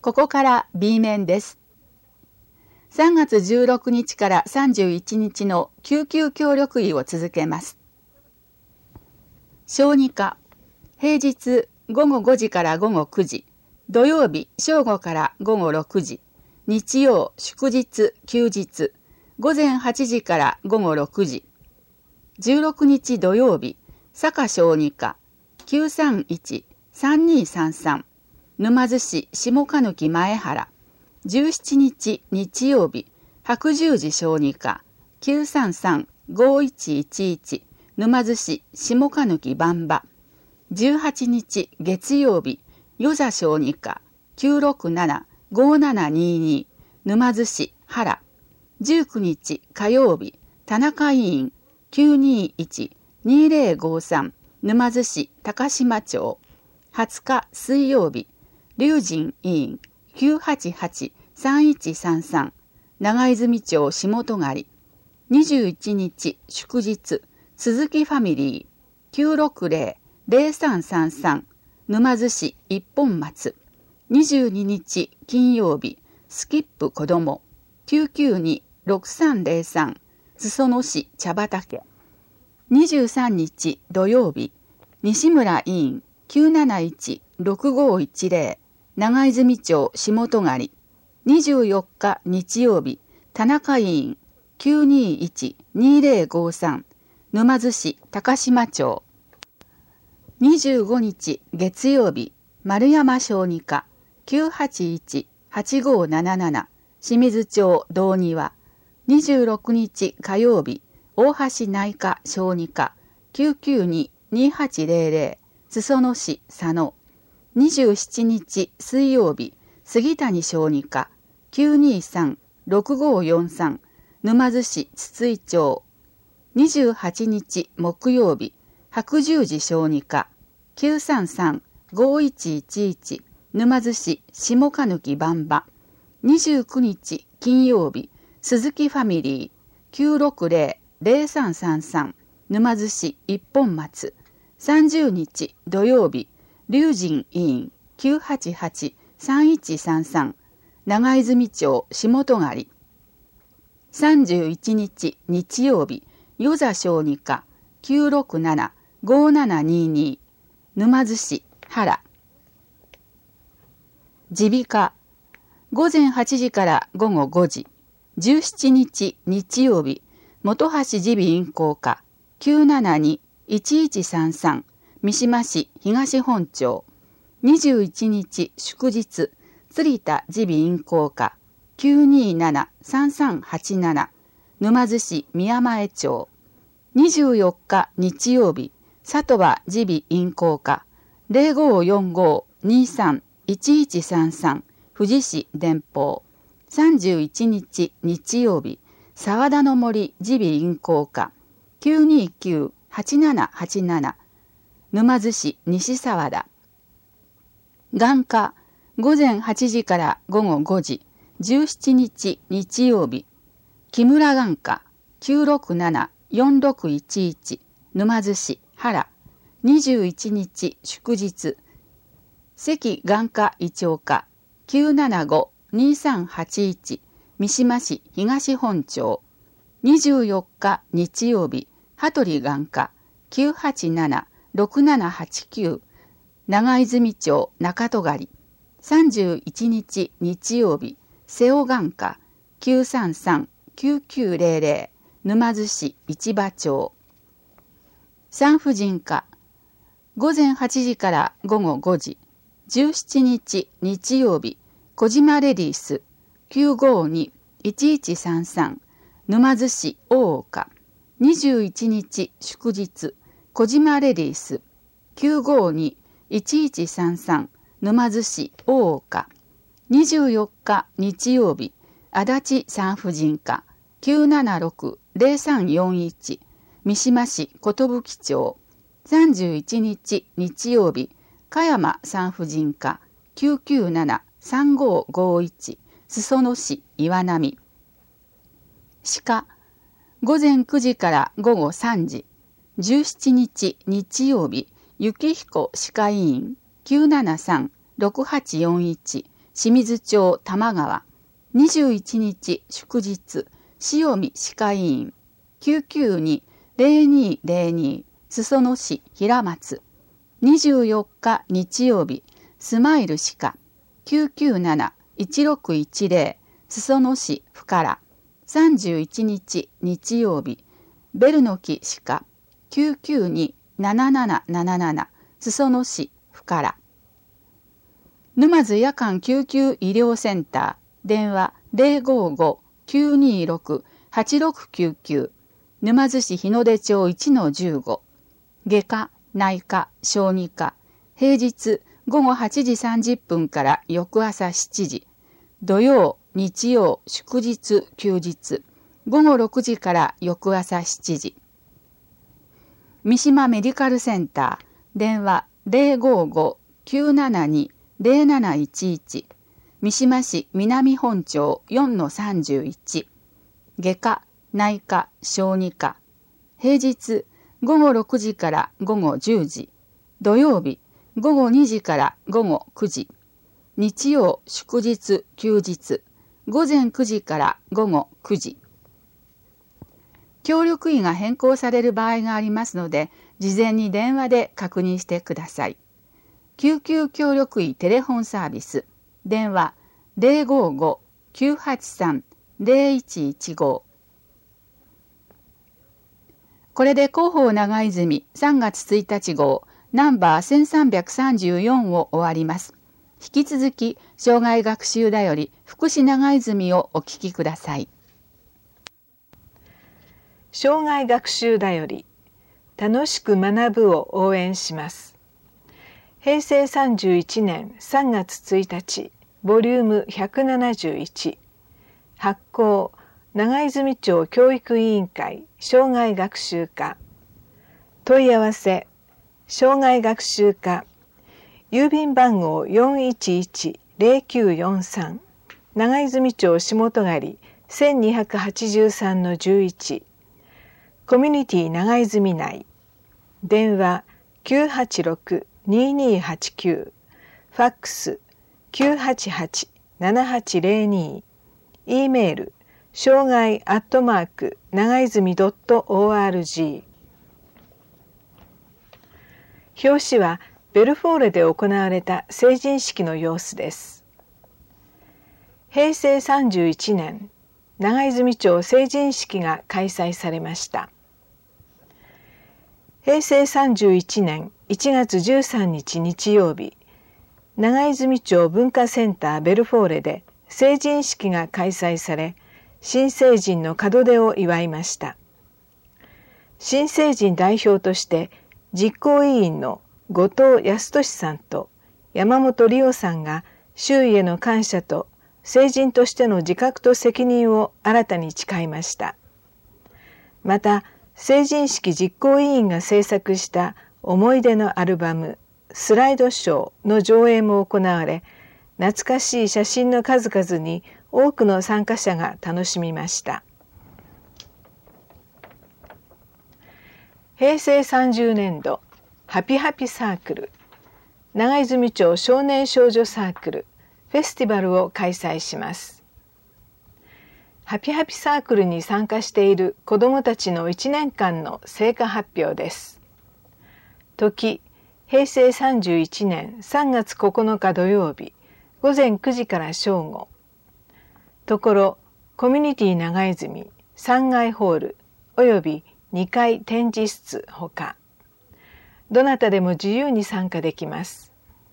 ここから B 面です。3月16日から31日の救急協力医を続けます。小児科、平日午後5時から午後9時、土曜日正午から午後6時、日曜、祝日、休日、午前8時から午後6時。16日土曜日、坂小児科、931-3233、沼津市下鹿貫前原。17日日曜日、白十字小児科、933-5111、沼津市下鹿貫番場。18日月曜日、与座小児科、967-5722、沼津市原。19日火曜日、田中医院、921-2053、沼津市高島町。20日水曜日、龍神医院、988-3133、長泉町下戸狩。21日祝日、鈴木ファミリー、960-0333、沼津市一本松。22日金曜日、スキップ子ども、992-6303、裾野市茶畑。23日土曜日、西村医院、971-6510、長泉町下戸狩。24日日曜日、田中医院、921-2053、沼津市高島町。25日月曜日、丸山小児科、981-8577、清水町道庭。26日火曜日、大橋内科小児科、992-2800、裾野市佐野。27日水曜日、杉谷小児科、923-6543、沼津市筒井町。28日木曜日、白十字小児科、933-5111、沼津市下鹿貫番場。29日金曜日、鈴木ファミリー、960-0333、沼津市一本松。30日土曜日、龍神医院、988-3133、長泉町下戸狩。31日日曜日、与座小児科、967-5722、沼津市原。耳鼻科、午前8時から午後5時。17日日曜日、本橋耳鼻咽喉科、972-1133、三島市東本町。21日祝日、鶴田耳鼻咽喉科、927-3387、沼津市宮前町。24日日曜日、里場耳鼻咽喉科、0545-23-1133、富士市電報。31日日曜日、沢田の森耳鼻咽喉科、929-8787、沼津市西沢田。眼科、午前8時から午後5時。17日日曜日、木村眼科、967-4611、沼津市原。21日祝日、関眼科医長科、975-2381、三島市東本町。24日日曜日、羽鳥眼科、987-6789、長泉町中戸狩。31日日曜日、瀬尾眼科、933-9900、沼津市市場町。産婦人科、午前8時から午後5時。17日日曜日、小島レディース、952-1133、沼津市大岡。21日祝日、小島レディース、952-1133、沼津市大岡。24日日曜日、足立産婦人科、976-0341、三島市寿町。31日日曜日、香山産婦人科、997-3551、裾野市岩波。歯科、午前9時から午後3時。17日日曜日、幸彦歯科医院、973-6841、 清水町玉川。21日祝日、塩見歯科医院。992-0202、裾野市平松。24日日曜日、スマイル歯科。997-1610、裾野市深良。31日日曜日、ベルノキ歯科。992-7777、裾野市深良。沼津夜間救急医療センター、電話055-926-8699、沼津市日の出町 1-15、外科、内科、小児科、平日午後8時30分から翌朝7時、土曜、日曜、祝日、休日、午後6時から翌朝7時。三島メディカルセンター、電話055-972-0711、三島市南本町 4-31、外科、内科、小児科、平日午後6時から午後10時、土曜日午後2時から午後9時、日曜、祝日、休日、午前9時から午後9時。協力医が変更される場合がありますので、事前に電話で確認してください。救急協力医テレフォンサービス、電話055-983-0115。これで広報長泉3月1日号ナンバー1334を終わります。引き続き、障害学習だより福祉長泉をお聞きください。 障害学習だより楽しく学ぶを応援します。平成31年3月1日ボリューム171、発行長泉町教育委員会障害学習課。問い合わせ障害学習課、郵便番号 411-0943、 長泉町下戸狩 1283-11、コミュニティ長泉内、電話 986-2289、ファックス 988-7802、 E メール障害@長泉.org。 表紙はベルフォーレで行われた成人式の様子です。平成31年、長泉町成人式が開催されました。平成31年1月13日日曜日、長泉町文化センターベルフォーレで成人式が開催され、新成人の門出を祝いました。新成人代表として実行委員の後藤康俊さんと山本理央さんが周囲への感謝と成人としての自覚と責任を新たに誓いました。また、成人式実行委員が制作した思い出のアルバムスライドショーの上映も行われ、懐かしい写真の数々に多くの参加者が楽しみました。平成30年度ハピハピサークル、長泉町少年少女サークルフェスティバルを開催します。ハピハピサークルに参加している子どもたちの1年間の成果発表です。時、平成31年3月9日土曜日、午前9時から正午。ところ、コミュニティ長泉3階ホールおよび2階展示室ほか、どなたでも自由に参加できます。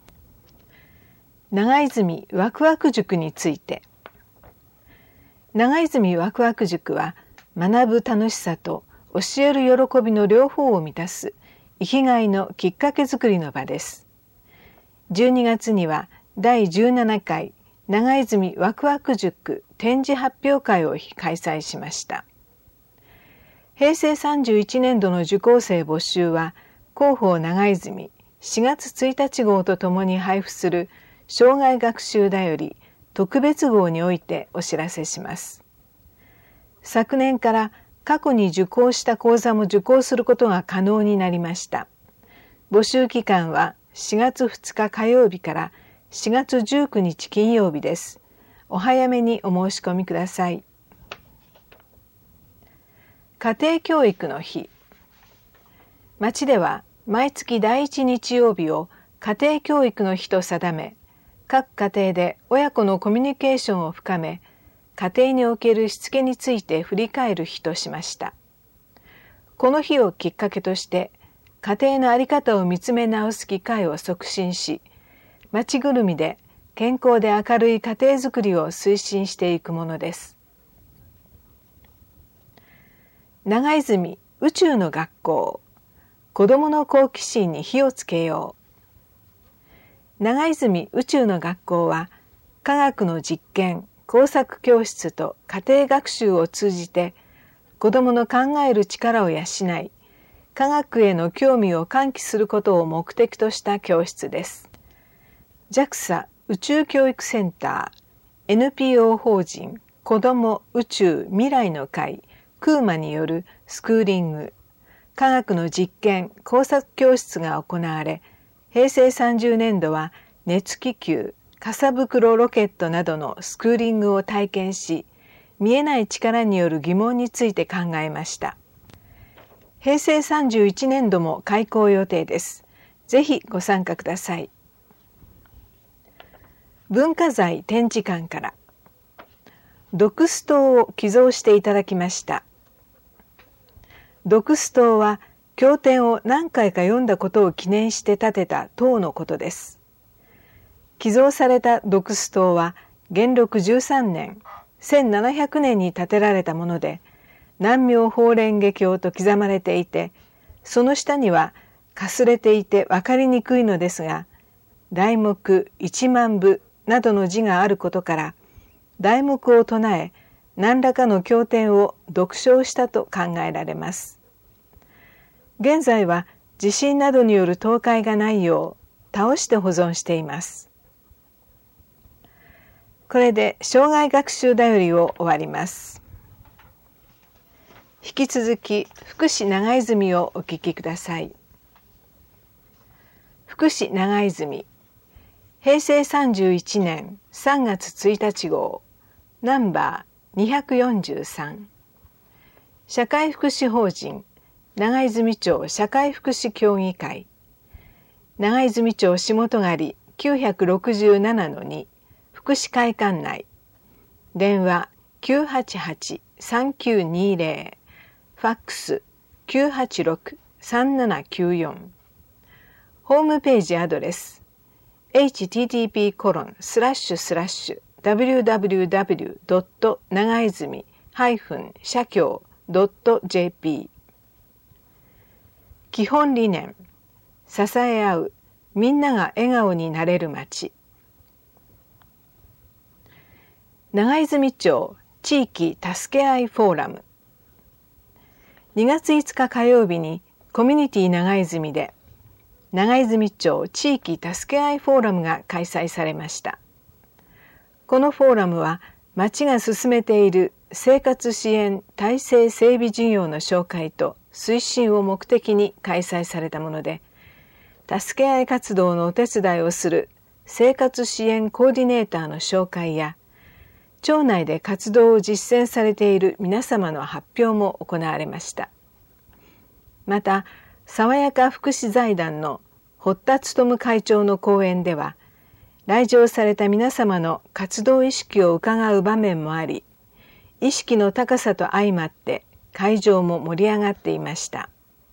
長泉ワクワク塾について。長泉ワクワク塾は学ぶ楽しさと教える喜びの両方を満たす生きがいのきっかけづくりの場です。12月には第17回長泉ワクワク塾展示発表会を開催しました。平成31年度の受講生募集は広報長泉4月1日号とともに配布する障害学習だより特別号においてお知らせします。昨年から過去に受講した講座も受講することが可能になりました。募集期間は4月2日火曜日から 4月19日金曜日です。お早めにお申し込みください。家庭教育の日。町では毎月第1日曜日を家庭教育の日と定め、各家庭で親子のコミュニケーションを深め、家庭におけるしつけについて振り返る日としました。この日をきっかけとして、家庭の在り方を見つめ直す機会を促進し、町ぐるみで健康で明るい家庭づくりを推進していくものです。長泉宇宙の学校、子どもの好奇心に火をつけよう。長泉宇宙の学校は、科学の実験、工作教室と家庭学習を通じて、子どもの考える力を養い、科学への興味を喚起することを目的とした教室です。JAXA 宇宙教育センター、NPO 法人子ども宇宙未来の会クーマによるスクーリング、科学の実験工作教室が行われ、平成30年度は熱気球、傘袋ロケットなどのスクーリングを体験し、見えない力による疑問について考えました。平成31年度も開講予定です。ぜひご参加ください。文化財展示館から読ス塔を寄贈していただきました。読ス塔は経典を何回か読んだことを記念して建てた塔のことです。寄贈された読ス塔は元禄13年、1700年に建てられたもので、南明法蓮華経と刻まれていて、その下にはかすれていて分かりにくいのですが、題目一万部などの字があることから、題目を唱え、何らかの経典を読唱したと考えられます。現在は地震などによる倒壊がないよう倒して保存しています。これで生涯学習だよりを終わります。引き続き福祉長泉をお聞きください。福祉長泉、平成31年3月1日号、ナンバー243、社会福祉法人長泉町社会福祉協議会、長泉町下戸狩 967-2 福祉会館内、電話 988-3920、ファックス 986-3794、ホームページアドレス http://www. 長泉社協 .jp。 基本理念、支え合う、みんなが笑顔になれる街。長泉町地域助け合いフォーラム。2月5日火曜日にコミュニティ長泉で長泉町地域助け合いフォーラムが開催されました。このフォーラムは町が進めている生活支援体制整備事業の紹介と推進を目的に開催されたもので、助け合い活動のお手伝いをする生活支援コーディネーターの紹介や、町内で活動を実践されている皆様の発表も行われました。また、爽やか福祉財団の堀田勉会長の講演では、来場された皆様の活動意識を伺う場面もあり、意識の高さと相まって会場も盛り上がっていました。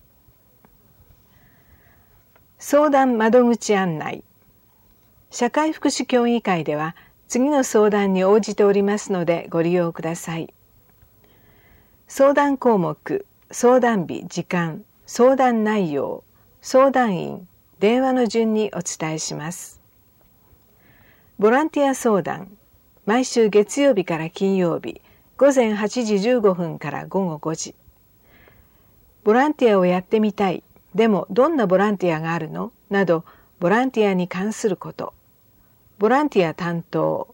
相談窓口案内。社会福祉協議会では次の相談に応じておりますのでご利用ください。相談項目、相談日、時間、相談内容、相談員、電話の順にお伝えします。ボランティア相談、毎週月曜日から金曜日、午前8時15分から午後5時。ボランティアをやってみたい、でもどんなボランティアがあるのなど、ボランティアに関すること。ボランティア担当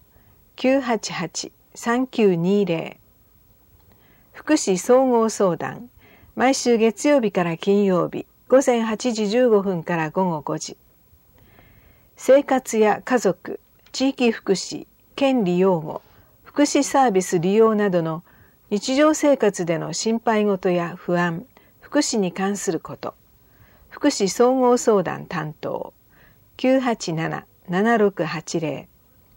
988-3920。福祉総合相談、毎週月曜日から金曜日、午前8時15分から午後5時。 生活や家族、地域福祉、権利擁護、福祉サービス利用などの日常生活での心配事や不安、福祉に関すること。福祉総合相談担当 987-7680。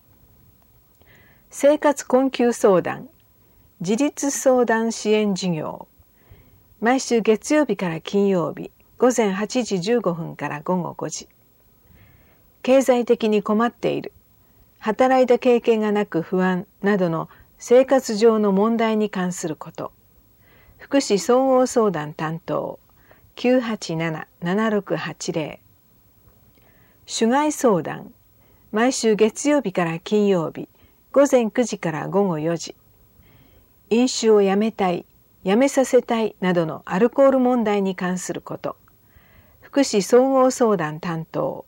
生活困窮相談、自立相談支援事業。毎週月曜日から金曜日、午前8時15分から午後5時。経済的に困っている、働いた経験がなく不安などの生活上の問題に関すること。福祉総合相談担当 987-7680。 主害相談、毎週月曜日から金曜日、午前9時から午後4時。飲酒をやめたい、やめさせたいなどのアルコール問題に関すること。福祉総合相談担当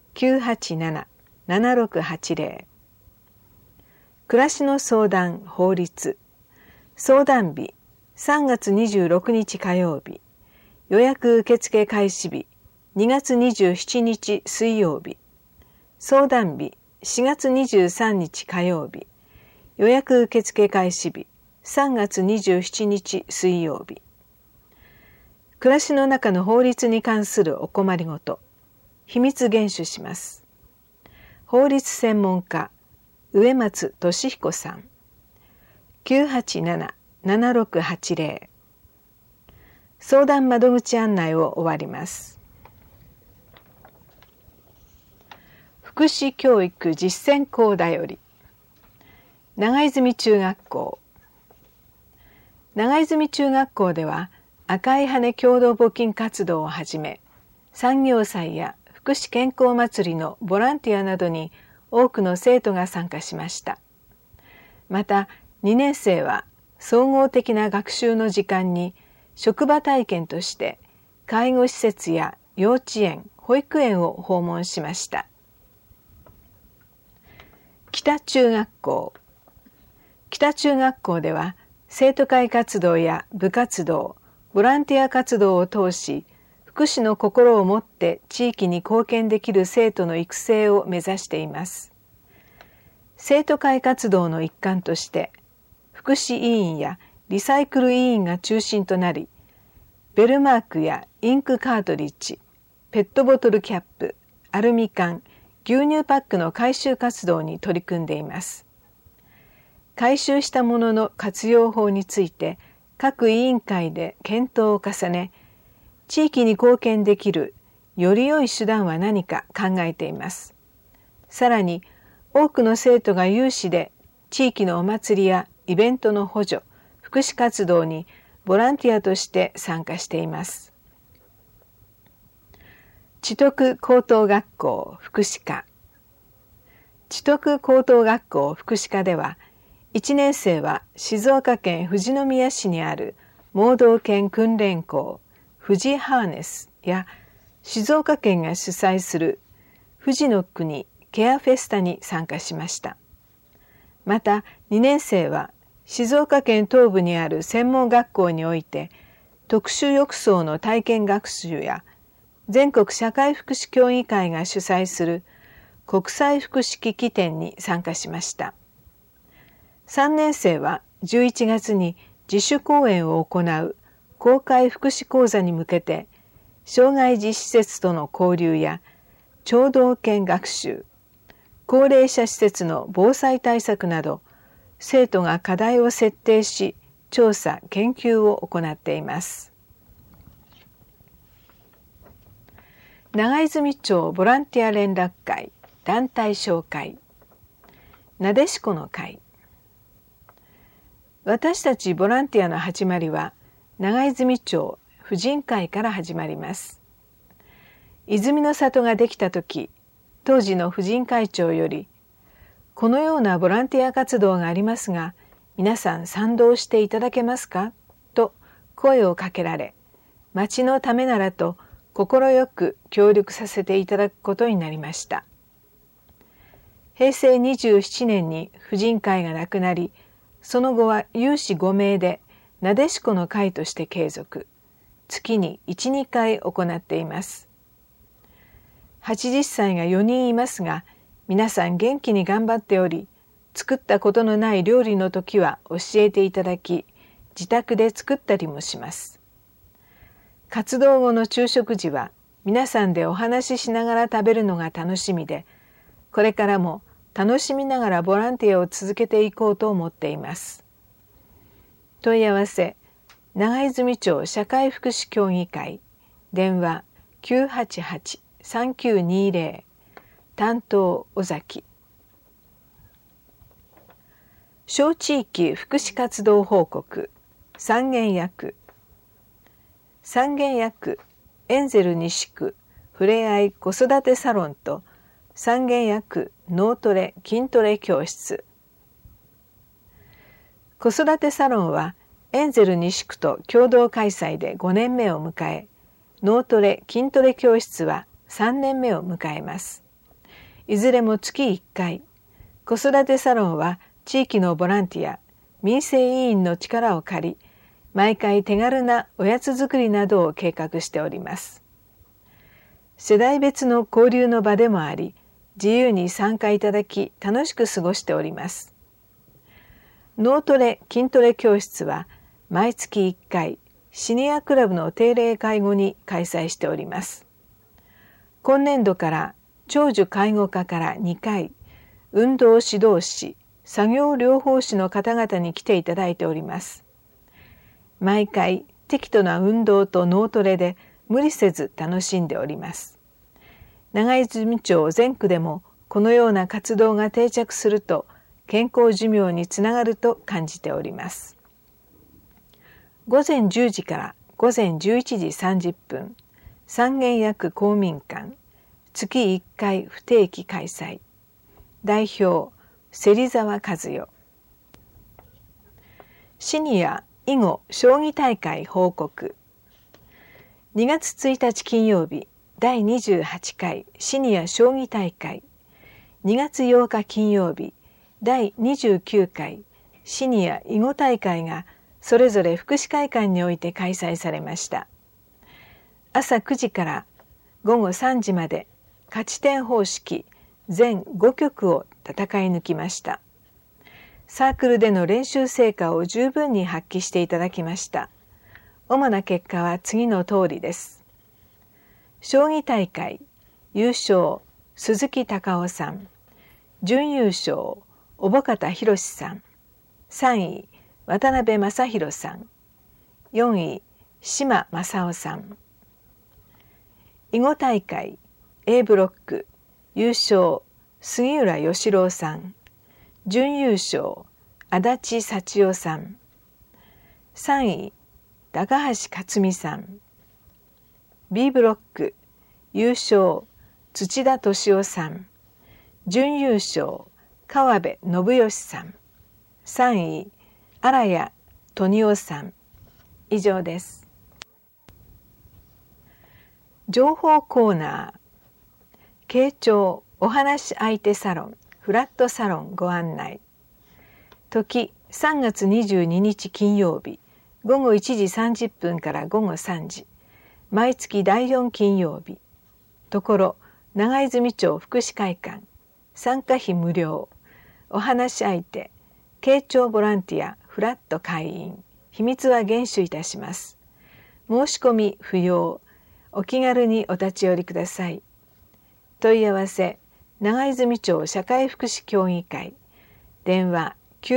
987-7680。 暮らしの相談法律。相談日3月26日火曜日。予約受付開始日2月27日水曜日。相談日4月23日火曜日。予約受付開始日3月27日水曜日。暮らしの中の法律に関するお困りごと、秘密厳守します。法律専門家、植松俊彦さん。987-7680。相談窓口案内を終わります。福祉教育実践講だより。長泉中学校。長泉中学校では赤い羽共同募金活動をはじめ、産業祭や福祉健康祭りのボランティアなどに多くの生徒が参加しました。また2年生は総合的な学習の時間に職場体験として介護施設や幼稚園、保育園を訪問しました。北中学校。北中学校では生徒会活動や部活動、ボランティア活動を通し、福祉の心を持って地域に貢献できる生徒の育成を目指しています。生徒会活動の一環として、福祉委員やリサイクル委員が中心となり、ベルマークやインクカートリッジ、ペットボトルキャップ、アルミ缶、牛乳パックの回収活動に取り組んでいます。回収したものの活用法について各委員会で検討を重ね、地域に貢献できるより良い手段は何か考えています。さらに多くの生徒が有志で地域のお祭りやイベントの補助、福祉活動にボランティアとして参加しています。知徳高等学校福祉科。知徳高等学校福祉科では、1年生は静岡県富士宮市にある盲導犬訓練校富士ハーネスや静岡県が主催する富士の国ケアフェスタに参加しました。また2年生は静岡県東部にある専門学校において特殊浴槽の体験学習や全国社会福祉協議会が主催する国際福祉機器展に参加しました。3年生は11月に自主講演を行う公開福祉講座に向けて、障害児施設との交流や聴導犬学習、高齢者施設の防災対策など、生徒が課題を設定し、調査・研究を行っています。長泉町ボランティア連絡会団体紹介。なでしこの会。私たちボランティアの始まりは長泉町婦人会から始まります。泉の里ができた時、当時の婦人会長より、このようなボランティア活動がありますが、皆さん賛同していただけますかと声をかけられ、町のためならと快く協力させていただくことになりました。平成27年に婦人会がなくなり、その後は有志5名でなでしこの会として継続。月に 1,2 回行っています。 80歳が4人いますが、皆さん元気に頑張っており、作ったことのない料理の時は教えていただき、自宅で作ったりもします。活動後の昼食時は皆さんでお話ししながら食べるのが楽しみで、これからも楽しみながらボランティアを続けていこうと思っています。問い合わせ、長泉町社会福祉協議会、電話 988-3920、担当尾崎。小地域福祉活動報告、三軒役。三軒役エンゼル西区ふれあい子育てサロンと三軒役脳トレ筋トレ教室。子育てサロンはエンゼル西区と共同開催で5年目を迎え、脳トレ筋トレ教室は3年目を迎えます。いずれも月1回、子育てサロンは地域のボランティア、民生委員の力を借り、毎回手軽なおやつ作りなどを計画しております。世代別の交流の場でもあり、自由に参加いただき楽しく過ごしております。脳トレ筋トレ教室は毎月1回、シニアクラブの定例会後に開催しております。今年度から長寿介護課から2回、運動指導士、作業療法士の方々に来ていただいております。毎回適度な運動と脳トレで無理せず楽しんでおります。長泉町全区でもこのような活動が定着すると健康寿命につながると感じております。午前10時から午前11時30分、三軒役公民館、月1回不定期開催。代表、芹沢和代。シニア囲碁将棋大会報告。2月1日金曜日、第28回シニア将棋大会。2月8日金曜日、第29回シニア囲碁大会がそれぞれ福祉会館において開催されました。朝9時から午後3時まで勝ち点方式全5局を戦い抜きました。サークルでの練習成果を十分に発揮していただきました。主な結果は次の通りです。将棋大会優勝鈴木隆夫さん、準優勝小保方博さん、3位渡辺正弘さん、4位島正夫さん。囲碁大会 A ブロック優勝杉浦義郎さん、準優勝足立幸代さん、3位高橋克美さん。 B ブロック優勝土田敏夫さん、準優勝川辺信義さん、3位荒谷富夫さん。以上です。情報コーナー、慶長お話し相手サロンフラットサロンご案内。時3月22日金曜日午後1時30分から午後3時、毎月第4金曜日。ところ長泉町福祉会館、参加費無料、お話し相手慶長ボランティアフラット会員、秘密は厳守いたします。申し込み不要、お気軽にお立ち寄りください。問い合わせ、長泉町社会福祉協議会、電話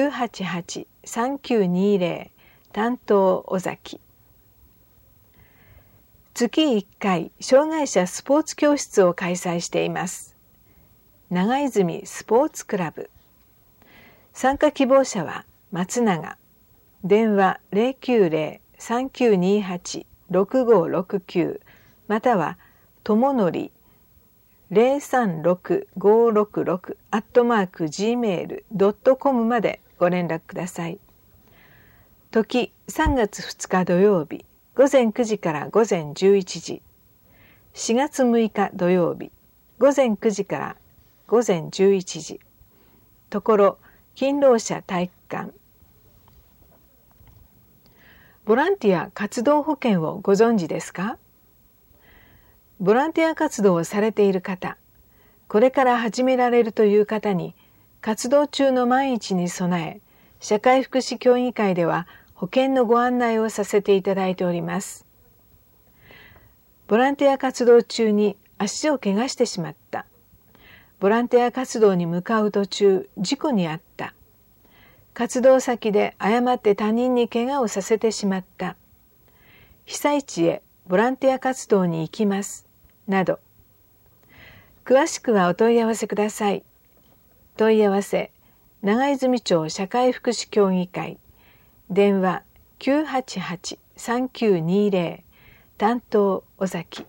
988-3920、担当尾崎。月1回障害者スポーツ教室を開催しています。長泉スポーツクラブ。参加希望者は松永、電話 090-3928-6569 または友則 036-566@gmail.com までご連絡ください。時3月2日土曜日午前9時から午前11時、4月6日土曜日午前9時から午前11時、ところ勤労者体育館。ボランティア活動保険をご存知ですか？ ボランティア活動をされている方、これから始められるという方に、活動中の万一に備え、社会福祉協議会では保険のご案内をさせていただいております。ボランティア活動中に足を怪我してしまった。ボランティア活動に向かう途中、事故に遭った。活動先で誤って他人に怪我をさせてしまった。被災地へボランティア活動に行きます。など。詳しくはお問い合わせください。問い合わせ、長泉町社会福祉協議会。電話 988-3920。担当尾崎。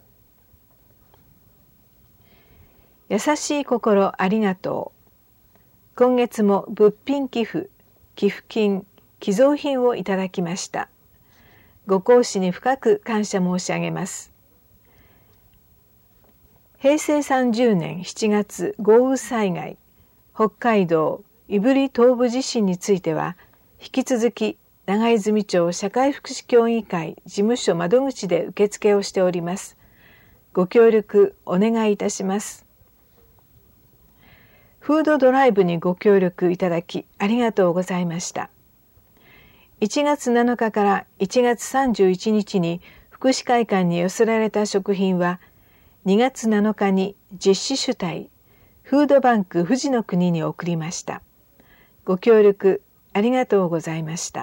優しい心ありがとう。今月も物品寄付、寄付金、寄贈品をいただきました。ご厚志に深く感謝申し上げます。平成30年7月豪雨災害、北海道胆振東部地震については、引き続き長泉町社会福祉協議会事務所窓口で受付をしております。ご協力お願いいたします。フードドライブにご協力いただきありがとうございました。1月7日から1月31日に福祉会館に寄せられた食品は、2月7日に実施主体、フードバンク富士の国に送りました。ご協力ありがとうございました。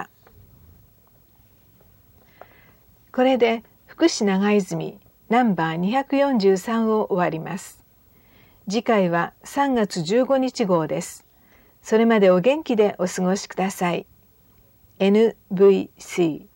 これで福祉長泉ナンバー243を終わります。次回は3月15日号です。それまでお元気でお過ごしください。NVC